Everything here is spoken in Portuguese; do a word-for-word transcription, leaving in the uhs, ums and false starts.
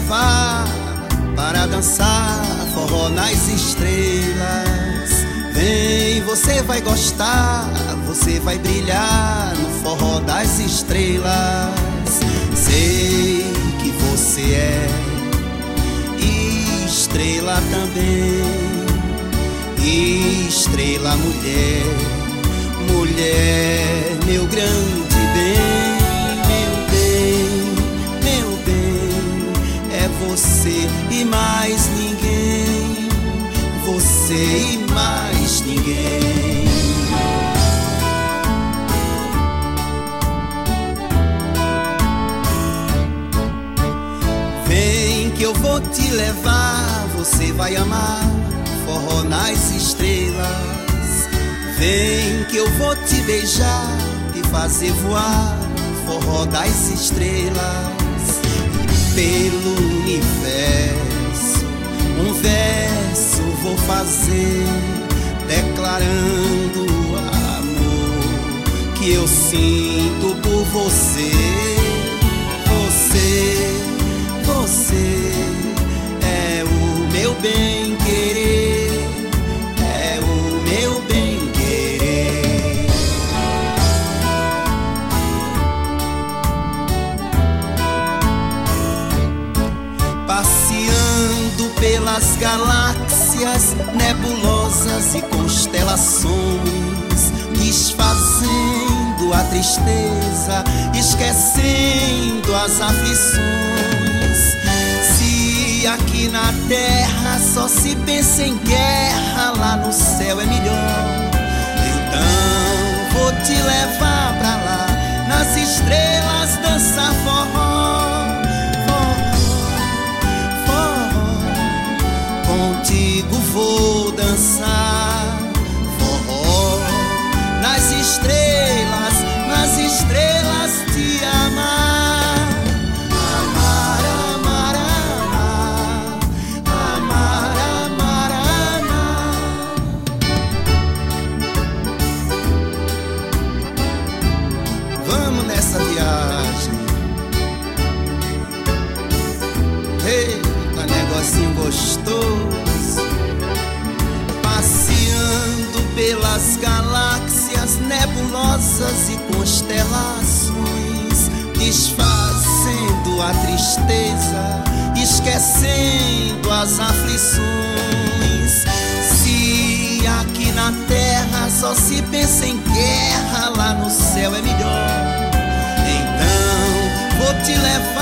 levar para dançar forró nas estrelas. Vem, você vai gostar, você vai brilhar no forró das estrelas. Sei que você é estrela também, estrela mulher, mulher, meu grande bem. Você e mais ninguém, você e mais ninguém. Vem que eu vou te levar, você vai amar forró nas estrelas. Vem que eu vou te beijar e fazer voar forró das estrelas. Pelo universo, um verso vou fazer, declarando o amor que eu sinto por você. Você, você é o meu bem querer, é o meu bem querer. Passeando pelas galáxias, nebulosas e constelações, desfazendo a tristeza, esquecendo as aflições. Se aqui na terra só se pensa em guerra, lá no céu é melhor. Então vou te levar pra lá, nas estrelas dançar forró. Contigo vou dançar forró, nas estrelas, nas estrelas te amar. Amar, amar, amar, amar, amar, amar. Vamos nessa viagem. Eita, negocinho gostoso. Passeando pelas galáxias, nebulosas e constelações, desfazendo a tristeza, esquecendo as aflições. Se aqui na terra só se pensa em guerra, lá no céu é melhor. Então vou te levar